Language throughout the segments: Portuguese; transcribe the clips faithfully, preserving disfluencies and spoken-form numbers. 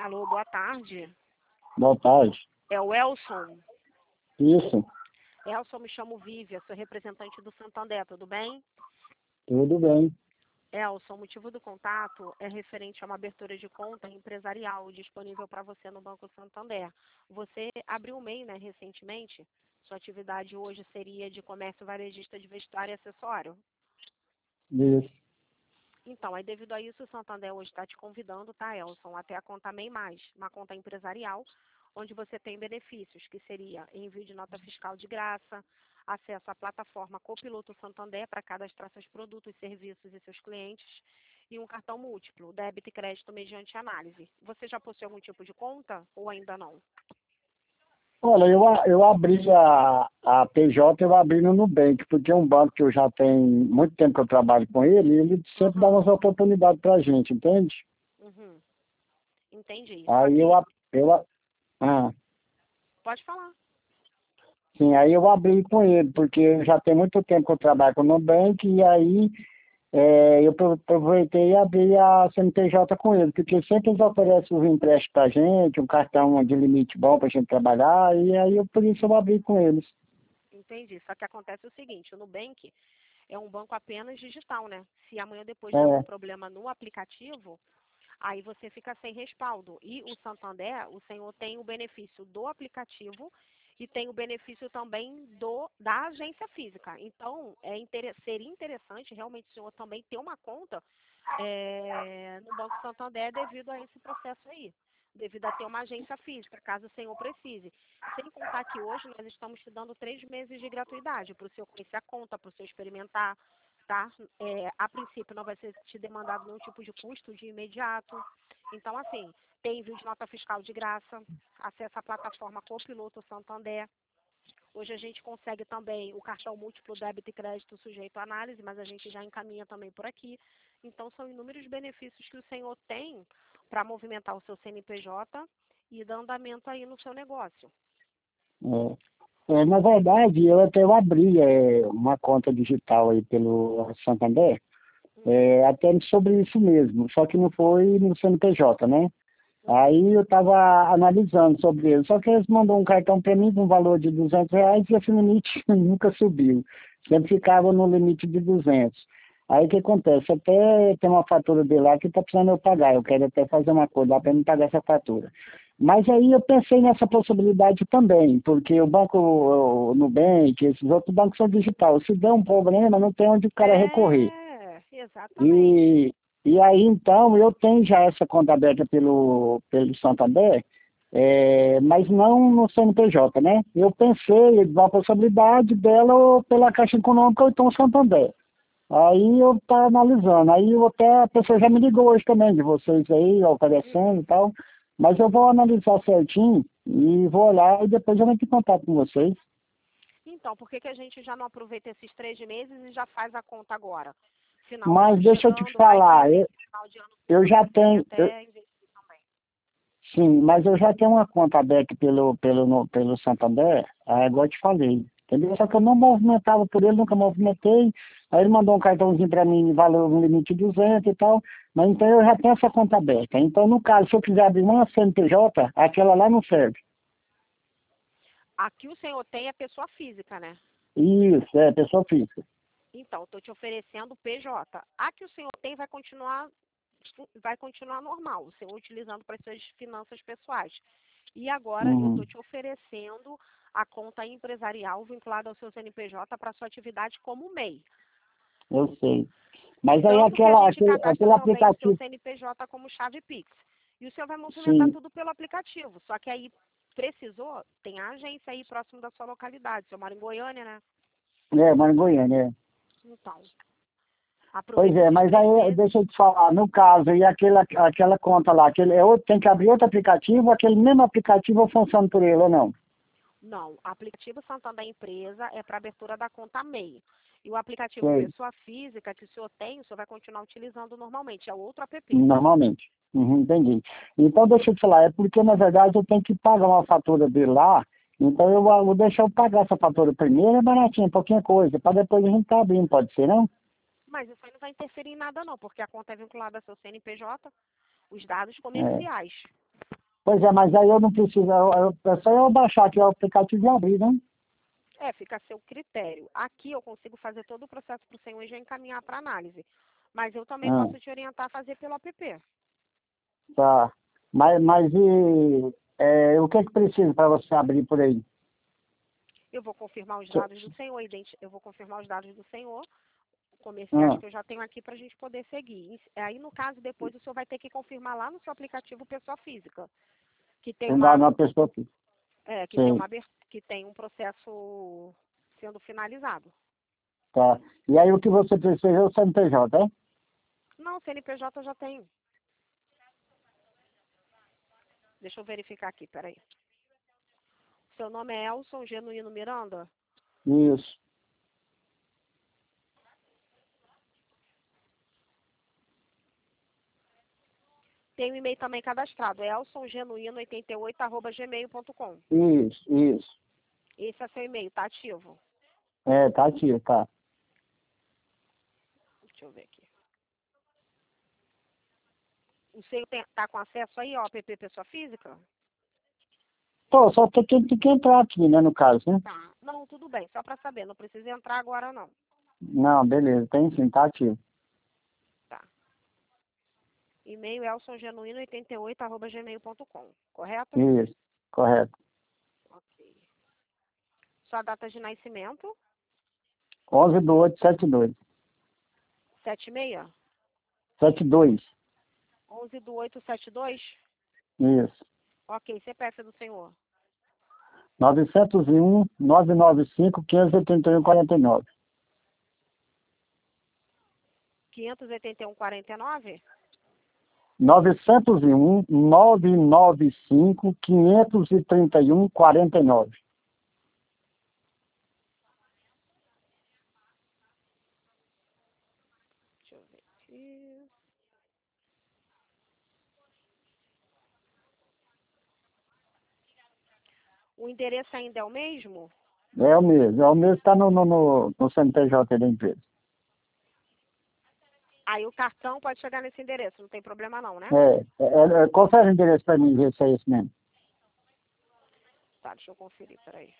Alô, boa tarde. Boa tarde. É o Elson. Isso, Elson, me chamo Vívia, sou representante do Santander, tudo bem? tudo bem. Elson, o motivo do contato é referente a uma abertura de conta empresarial disponível para você no Banco Santander. Você abriu o M E I, né, recentemente? Sua atividade hoje seria de comércio varejista de vestuário e acessório? Isso. Então, aí devido a isso, o Santander hoje está te convidando, tá, Elson, até a conta M E I Mais, uma conta empresarial, onde você tem benefícios, que seria envio de nota fiscal de graça, acesso à plataforma Copiloto Santander para cadastrar seus produtos, serviços e seus clientes, e um cartão múltiplo, débito e crédito mediante análise. Você já possui algum tipo de conta ou ainda não? Olha, eu, a- eu abri a, a P J, eu abri no Nubank, porque é um banco que eu já tenho muito tempo que eu trabalho com ele, e ele sempre dá Uhum, umas oportunidades pra gente, entende? uhum, entendi. Só Aí eu, que, a- eu, a- ah, pode falar. sim, aí eu abri com ele, porque já tem muito tempo que eu trabalho com o Nubank, e aí é, eu pro- aproveitei e abri a C N P J com ele, porque sempre eles oferecem os empréstimos pra gente, um cartão de limite bom pra gente trabalhar, e aí eu, por isso eu abri com eles. Entendi. Só que acontece o seguinte, o Nubank é um banco apenas digital, né? Se amanhã depois der algum É, problema no aplicativo, aí você fica sem respaldo. E o Santander, o senhor tem o benefício do aplicativo e tem o benefício também do da agência física. Então, é inter- seria interessante realmente o senhor também ter uma conta é, no Banco Santander devido a esse processo aí, devido a ter uma agência física, caso o senhor precise. Sem contar que hoje nós estamos te dando três meses de gratuidade para o senhor conhecer a conta, para o senhor experimentar, tá? É, a princípio não vai ser te demandado nenhum tipo de custo de imediato. Então, assim, tem envio de nota fiscal de graça, acesso à plataforma Copiloto Santander. Hoje a gente consegue também o cartão múltiplo débito e crédito sujeito à análise, mas a gente já encaminha também por aqui. Então, são inúmeros benefícios que o senhor tem para movimentar o seu C N P J e dar andamento aí no seu negócio. é. É, na verdade, eu até eu abri é, uma conta digital aí pelo Santander, Uhum, é, até sobre isso mesmo, só que não foi no C N P J, né? uhum. Aí eu estava analisando sobre ele, só que eles mandou um cartão para mim com um valor de duzentos reais e esse limite nunca subiu, sempre ficava no limite de duzentos. Aí o que acontece? Até tem uma fatura dele lá que está precisando eu pagar, eu quero até fazer uma coisa lá para me pagar essa fatura. Mas aí eu pensei nessa possibilidade também, porque o banco, o Nubank, esses outros bancos são digitais. Se der um problema, não tem onde o cara recorrer. É, exatamente. E, e aí, então, eu tenho já essa conta aberta pelo, pelo Santander, é, mas não no C N P J, né? Eu pensei na possibilidade dela ou pela Caixa Econômica ou então Santander. Aí eu estava analisando. Aí eu até a pessoa já me ligou hoje também, de vocês aí, oferecendo Uhum. e tal. Mas eu vou analisar certinho e vou olhar e depois eu entro em contato com vocês. Então, por que que a gente já não aproveita esses três meses e já faz a conta agora? Final do Mas ano deixa eu te chegando, vai que falar, eu, nesse final de ano eu você já consegue tenho, eu- até investir também. sim, mas eu já tenho uma conta aberta pelo, pelo, no- pelo Santander, é igual eu te falei. Entendeu? Só que eu não movimentava por ele, nunca movimentei. Aí ele mandou um cartãozinho para mim, valor um limite de duzentos e tal. Mas então eu já tenho essa conta aberta. Então, no caso, se eu quiser abrir uma C N P J, aquela lá não serve. Aqui o senhor tem a pessoa física, né? Isso, é, pessoa física. Então, estou te oferecendo o P J. A que o senhor tem vai continuar, vai continuar normal, o senhor utilizando para as suas finanças pessoais. E agora eu Uhum, estou te oferecendo a conta empresarial vinculada ao seu C N P J para sua atividade como M E I. eu sei. Mas aí Tanto que a aquela, gente aquele, cadastra aquele também o seu aplicativo, C N P J como chave Pix. E o senhor vai movimentar sim, tudo pelo aplicativo. Só que aí precisou, tem a agência aí próximo da sua localidade. O senhor mora em Goiânia, né? é, moro em Goiânia, é. Então, Pois aproveita é, esses mas três aí meses. deixa eu te falar, no caso, e aquela, aquela conta lá, aquele, é outro, tem que abrir outro aplicativo, aquele mesmo aplicativo funciona por ele ou não? Não, o aplicativo Santander Empresa é para abertura da conta M E I. E o aplicativo Sei, Pessoa Física que o senhor tem, o senhor vai continuar utilizando normalmente. É outro app. normalmente. Uhum, entendi. Então deixa eu te falar, é porque na verdade eu tenho que pagar uma fatura dele lá, então eu vou deixar eu pagar essa fatura primeiro, é baratinho, pouquinha coisa, para depois a gente tá abrindo, pode ser, não? Mas isso aí não vai interferir em nada não, porque a conta é vinculada ao seu C N P J, os dados É, comerciais. Pois é, mas aí eu não preciso, eu, eu, é só eu baixar aqui o aplicativo e abrir, né? É, fica a seu critério. Aqui eu consigo fazer todo o processo para o senhor e já encaminhar para análise. Mas eu também Ah, posso te orientar a fazer pelo app. tá. Mas, mas e é, o que que precisa para você abrir por aí? Eu vou confirmar os dados do senhor, identi- eu vou confirmar os dados do senhor, comerciais Ah, que eu já tenho aqui para a gente poder seguir. E aí, no caso, depois o senhor vai ter que confirmar lá no seu aplicativo pessoa física, que tem tem dar uma, uma pessoa aqui. é, que tem Sim, uma aber- que tem um processo sendo finalizado. tá. E aí o que você precisa é o C N P J, é? Não, C N P J eu já tenho. Deixa eu verificar aqui, peraí. Seu nome é Elson Genuíno Miranda? Isso. Tem um e-mail também cadastrado, é elsongenuíno oitenta e oito arroba gmail ponto com. Isso, isso. Esse é seu e-mail, tá ativo? É, tá aqui, tá. Deixa eu ver aqui. O senhor tem, tá com acesso aí ao app Pessoa Física? Pô, só tem que, tem que entrar aqui, né, no caso, né? Tá. Não, tudo bem, só para saber, não precisa entrar agora não. Não, beleza, tem sim, tá ativo. Tá. E-mail elsongenuíno oitenta e oito arroba gmail ponto com, correto? Isso, correto. Ok. Sua data de nascimento? onze do oito, setenta e dois. setenta e seis? setenta e dois. onze do oito setenta e dois? Isso. Ok, C P F do senhor? novecentos e um, novecentos e noventa e cinco, quinhentos e oitenta e um, quarenta e nove. quinhentos e oitenta e um quarenta e nove? novecentos e um, novecentos e noventa e cinco, quinhentos e trinta e um, quarenta e nove. Deixa eu ver aqui. O endereço ainda é o mesmo? É o mesmo, é o mesmo que está no, no, no, no C N P J da empresa. Aí o cartão pode chegar nesse endereço, não tem problema não, né? É, é, é, confere o endereço para mim, ver se é esse mesmo. Tá, deixa eu conferir, peraí.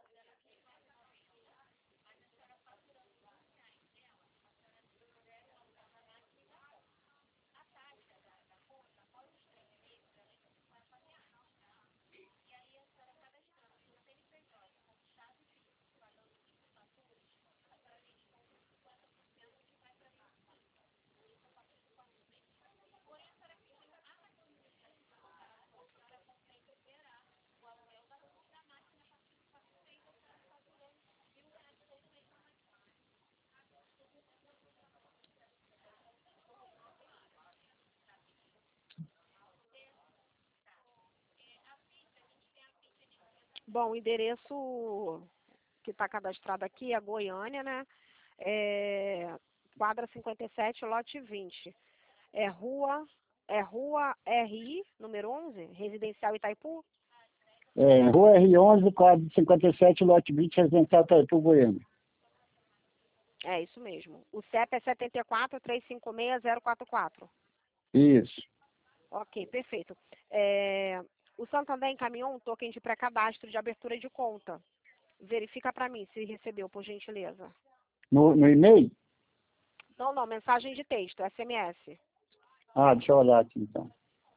Bom, o endereço que está cadastrado aqui é Goiânia, né? É quadra cinquenta e sete, lote vinte. É rua, é rua R I, número onze, Residencial Itaipu? É, Rua R onze, quadro cinquenta e sete, lote vinte, residencial Itaipu, Goiânia. É isso mesmo. O C E P é sete quatro, três cinco seis, zero quatro quatro. Isso. Ok, perfeito. É, o Santander encaminhou um token de pré-cadastro de abertura de conta. Verifica para mim se recebeu, por gentileza. No, no e-mail? Não, não, mensagem de texto, S M S. Ah, deixa eu olhar aqui então.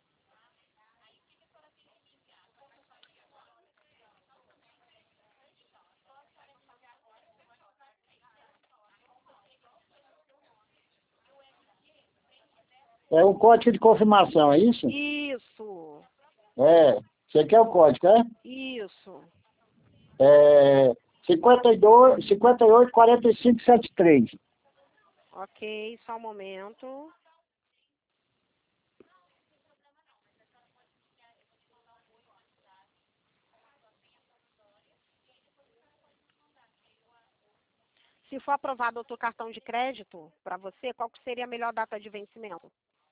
É o código de confirmação, é isso? Isso, É. Você quer o código, é? isso. É cinquenta e dois, cinquenta e oito, quarenta e cinco, setenta e três. Ok, só um momento. Se for aprovado outro cartão de crédito para você, qual que seria a melhor data de vencimento?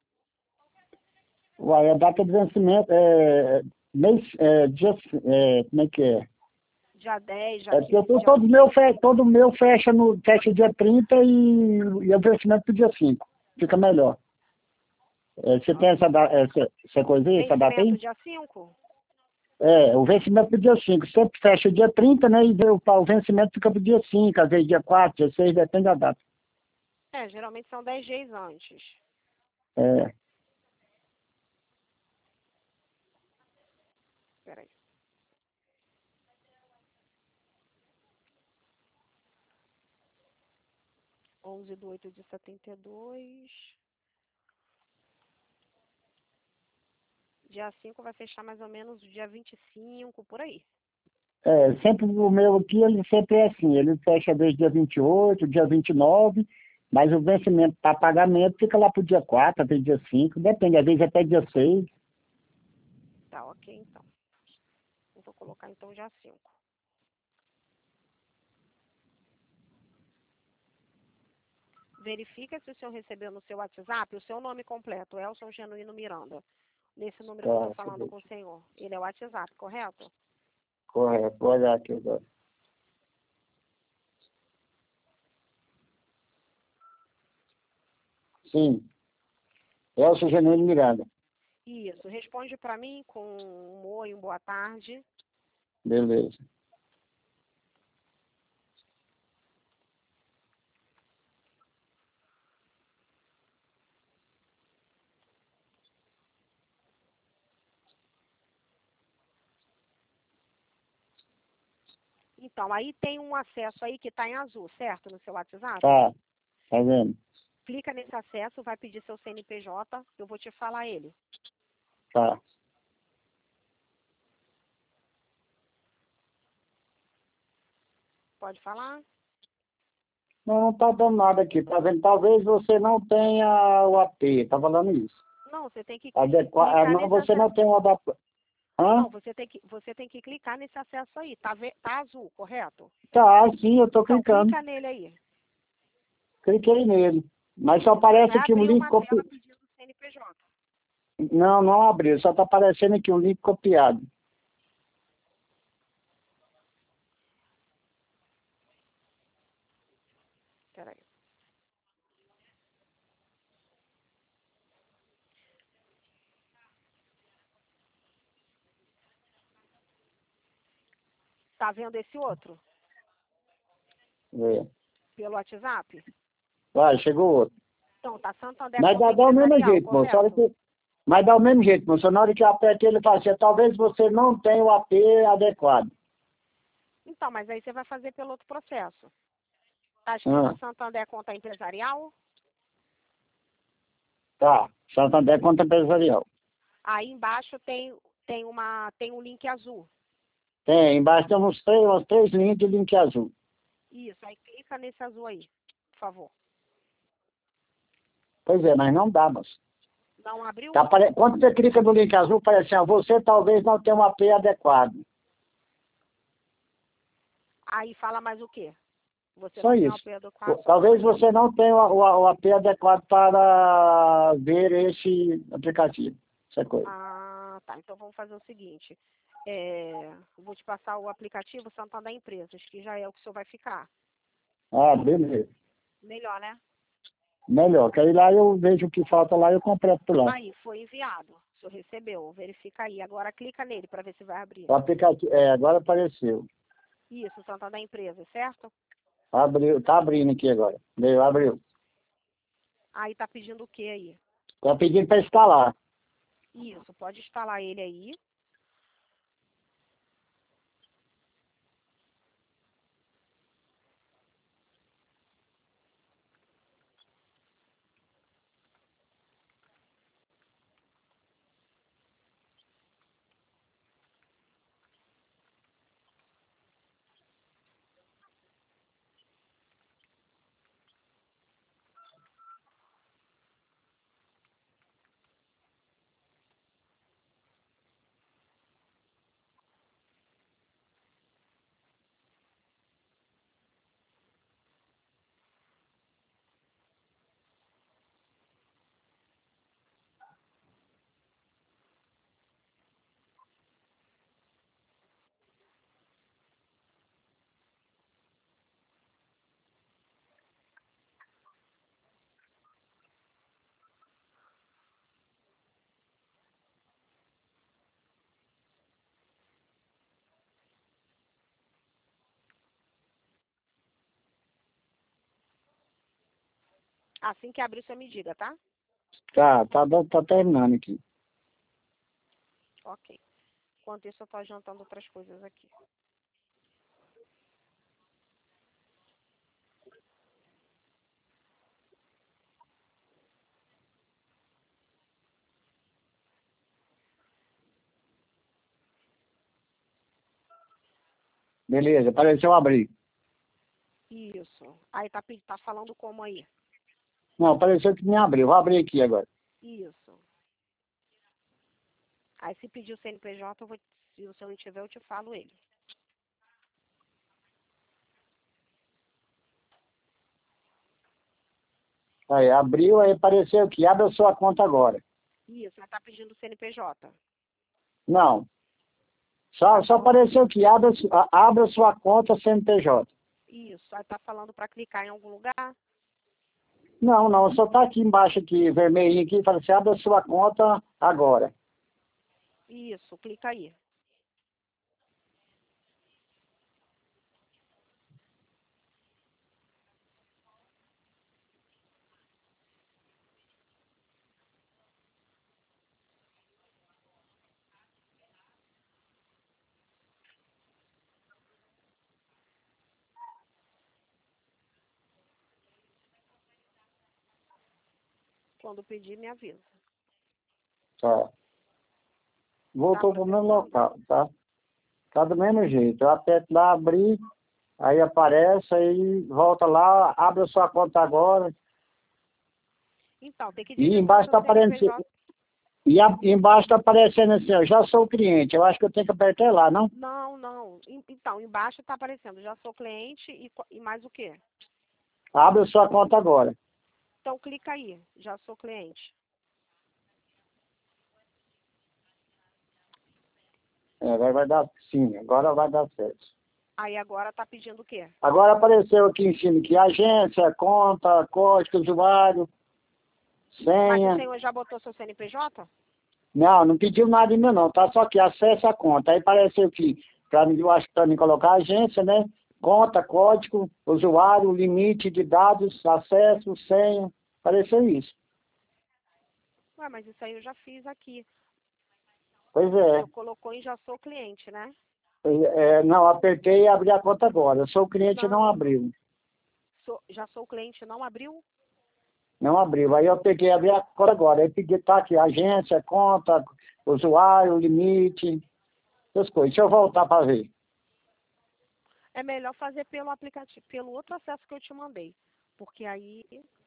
Uai, a data de vencimento é mês, é, dia, é, como é que é? Dia dez, dia É porque eu quinze, tô, dia todo vinte. meu, fe- todo meu fecha no fecha dia trinta e, e o vencimento pro dia cinco. Fica melhor. É, você tem essa, da- essa, essa coisa aí, essa data Vencimento aí? dia cinco? É, o vencimento pro dia cinco. Sempre fecha dia trinta, né? E o, o vencimento fica pro dia cinco, às vezes dia quatro, dia seis, depende da data. É, geralmente são dez dias antes. É, Peraí. onze de oito de setenta e dois. Dia cinco vai fechar mais ou menos dia vinte e cinco, por aí. é, sempre o meu aqui, ele sempre é assim. Ele fecha desde dia vinte e oito, dia vinte e nove, mas o vencimento para pagamento fica lá pro dia quatro, até dia cinco, depende, às vezes até dia seis. Tá, ok, então. Eu vou colocar então dia cinco. Verifica se o senhor recebeu no seu WhatsApp o seu nome completo, Elson Genuíno Miranda. Nesse número que eu estou Tá, falando com o senhor. Ele é o WhatsApp, correto? correto, vou olhar aqui agora. Sim, Elcio Genuíno Miranda. Isso. Responde para mim com um oi, um boa tarde. Beleza. Então, aí tem um acesso aí que está em azul, certo? No seu WhatsApp? Tá, tá vendo? Clica nesse acesso, vai pedir seu C N P J, eu vou te falar ele. Tá. Pode falar? Não, não tá dando nada aqui, tá vendo? Talvez você não tenha o A P, tá falando isso. Não, você tem que Adequa... ah, clicar não, nesse você não acesso. tem o adaptador. Hã? Não, você tem que, você tem que clicar nesse acesso aí. Tá, ve- tá azul, correto? Tá, sim, eu tô Então, clicando. clica nele aí. Cliquei nele. Mas só Aí aparece vai aqui um abrir link uma tela copiado. pedindo C N P J. Não, não abriu, só tá aparecendo aqui um link copiado. Peraí. Tá vendo esse outro? É. Pelo WhatsApp? Vai, chegou outro. Então, tá Santander Mas dá, Conta dá o mesmo Empresarial, jeito, moço. A hora correto? que... Mas dá o mesmo jeito, moço. Na hora que eu aperto ele fala assim, talvez você não tenha o A P adequado. Então, mas aí você vai fazer pelo outro processo. Tá escrito Ah, Santander Conta Empresarial? tá. Santander Conta Empresarial. Aí embaixo tem, tem, uma, tem um link azul. Tem, embaixo tem uns três, uns três linhas de link azul. Isso, aí clica nesse azul aí, por favor. Pois é, mas não dá, moço. Não abriu? Tá, apare- quando você clica no link azul, parece assim, ó, você talvez não tenha um A P adequado. Aí fala mais o quê? Você Só não tem um isso. apoio adequado, só, só Talvez isso? você não tenha o, o, o A P adequado para ver esse aplicativo. Essa coisa. Ah, tá. Então vamos fazer o seguinte. É, eu vou te passar o aplicativo Santander Empresas, que já é o que o senhor vai ficar. Ah, beleza. Melhor, né? Melhor, que aí lá eu vejo o que falta lá e eu completo por lá. Aí, foi enviado. O senhor recebeu. Verifica aí. Agora clica nele para ver se vai abrir. O aplicativo, é, agora apareceu. Isso, Santander Empresas, certo? Abriu, tá abrindo aqui agora. Veio, abriu. Aí tá pedindo o que aí? Tá pedindo para instalar. Isso, pode instalar ele aí. Assim que abrir, você me diga, tá? Tá, tá, tá terminando aqui. Ok. Enquanto isso, eu tô adiantando outras coisas aqui. Beleza, apareceu abrir. Isso. Aí tá, pe- tá falando como aí? Não, apareceu que me abriu. Vou abrir aqui agora. Isso. Aí se pedir o C N P J, eu vou, se o seu não tiver, eu te falo ele. Aí, abriu, aí apareceu aqui. Abre a sua conta agora. Isso, ela tá pedindo o C N P J. Não. Só, Tá só falando. apareceu aqui. Abre, a su- a- abre a sua conta C N P J. Isso. Aí tá falando para clicar em algum lugar. Não, não. Só tá aqui embaixo, aqui, vermelhinho aqui. Fala assim, abre a sua conta agora. Isso, clica aí. Quando pedir, me avisa. Tá. Tá Voltou pro meu processando? local, tá? Tá do mesmo jeito. Eu aperto lá, abrir, aí aparece, aí volta lá, abre a sua conta agora. Então, tem que E digitar embaixo seu tá aparecendo. C N P J. E a- embaixo tá aparecendo assim, ó, já sou cliente. Eu acho que eu tenho que apertar lá, não? Não, não. Em- Então, embaixo tá aparecendo, já sou cliente e, co- e mais o quê? Abre a sua conta agora. Então, clica aí, já sou cliente. É, agora vai dar, sim, agora vai dar certo. Aí agora tá pedindo o quê? Agora apareceu aqui em cima que agência, conta, código, usuário, Mas o senha. senhor já botou seu C N P J? Não, não pediu nada ainda não, tá só que acesse a conta. Aí apareceu aqui, pra, mim, eu acho que para mim colocar agência, né? Conta, código, usuário, limite de dados, acesso, senha. Apareceu isso. Ué, mas isso aí eu já fiz aqui. Pois O é. senhor colocou em já sou cliente, né? É, não, apertei e abri a conta agora. Eu sou o cliente e não Não, abriu. sou- já sou cliente, não abriu? Não abriu. Aí eu peguei e abri a conta agora. Aí peguei, tá aqui, agência, conta, usuário, limite, essas coisas. Deixa eu voltar para ver. É melhor fazer pelo aplicativo, pelo outro acesso que eu te mandei. Porque aí,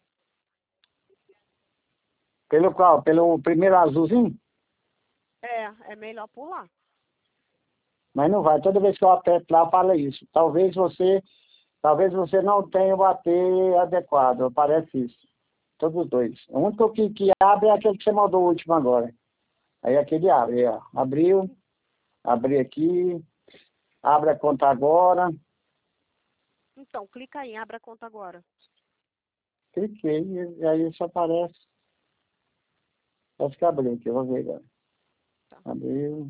Pelo qual? Pelo primeiro azulzinho? é, é melhor pular. Mas não vai. Toda vez que eu aperto lá, fala isso. Talvez você, talvez você não tenha o A P adequado. Aparece isso. Todos os dois. O único que, que abre é aquele que você mandou o último agora. Aí aquele abre, ó. Abriu, abri aqui, abre a conta agora. Então, clica aí, abre a conta agora. Cliquei e aí isso aparece. Acho que abriu aqui, eu vou ver agora. Tá. Abriu.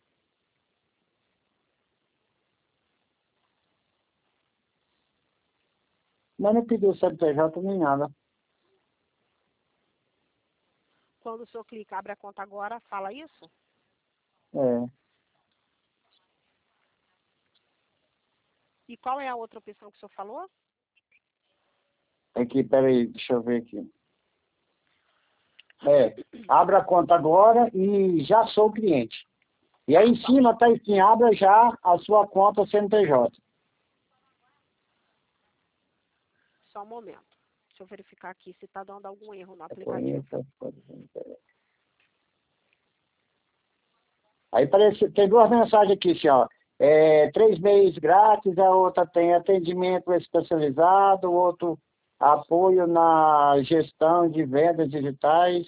Mas não pediu C N P J nem nada. Quando o senhor clica, abre a conta agora, fala isso? É. E qual é a outra opção que o senhor falou? Aqui, peraí, deixa eu ver aqui. É, abre a conta agora e já sou cliente. E aí em cima está assim, abra já a sua conta C N P J. Só um momento. Deixa eu verificar aqui se está dando algum erro no É aplicativo. conheça, pode ser. Aí parece, tem duas mensagens aqui, assim, ó. É, três meses grátis, a outra tem atendimento especializado, o outro apoio na gestão de vendas digitais.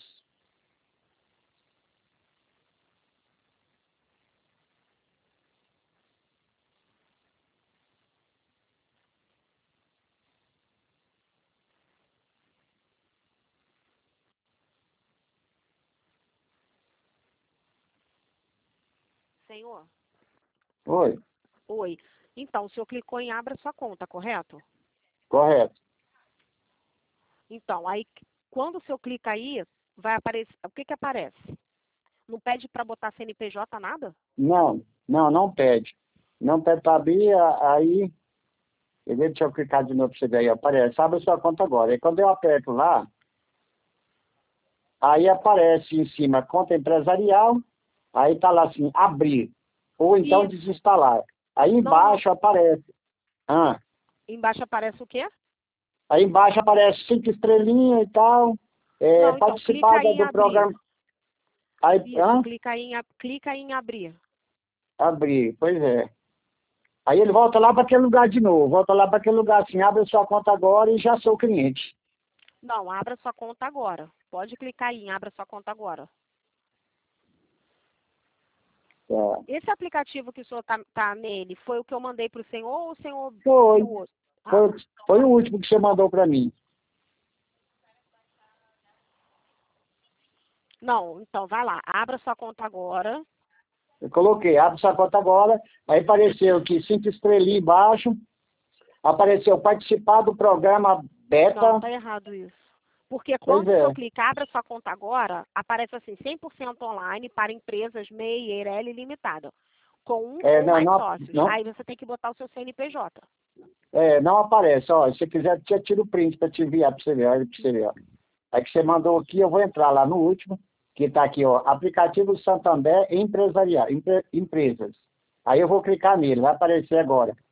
Senhor? Oi, Oi. Então, o senhor clicou em abra sua conta, correto? correto. Então, aí quando o senhor clica aí, vai aparecer. O que que aparece? Não pede para botar C N P J nada? Não, não, não pede. Não pede para abrir, a- aí... Deixa eu clicar de novo para você ver aí, aparece. Abre a sua conta agora. E quando eu aperto lá, aí aparece em cima conta empresarial, aí tá lá assim, abrir. Ou então Isso. desinstalar. Aí Não, não. embaixo aparece. Ah, Embaixo aparece o quê? aí embaixo aparece cinco estrelinhas e tal. É, Não, então, clica participar aí da- em do abrir. programa. Aí, Isso, ah, clica aí em, ab- clica aí em abrir. abrir, pois é. Aí ele volta lá para aquele lugar de novo. Volta lá para aquele lugar assim, abre a sua conta agora e já sou cliente. Não, abra sua conta agora. Pode clicar aí em abra sua conta agora. Tá. Esse aplicativo que o senhor tá, tá nele, foi o que eu mandei para o senhor ou o senhor Foi, viu outro? Ah, foi, tá. foi o último que você mandou para mim. Não, então vai lá, abra sua conta agora. Eu coloquei, abre sua conta agora, aí apareceu aqui cinco estrelinhas embaixo, apareceu participar do programa Não, beta, tá errado isso. Porque pois quando o senhor é, clica, abra sua conta agora, aparece assim, cem por cento online para empresas M E I, Eireli limitada, com um é ou não, mais não, sócios. não, Aí você tem que botar o seu C N P J. é, não aparece, ó, se você quiser, eu tiro o print para te enviar para você ver, olha para você ver, ó. Aí que você mandou aqui, eu vou entrar lá no último, que está aqui, ó, aplicativo Santander Empresarial, empre, empresas. Aí eu vou clicar nele, vai aparecer agora.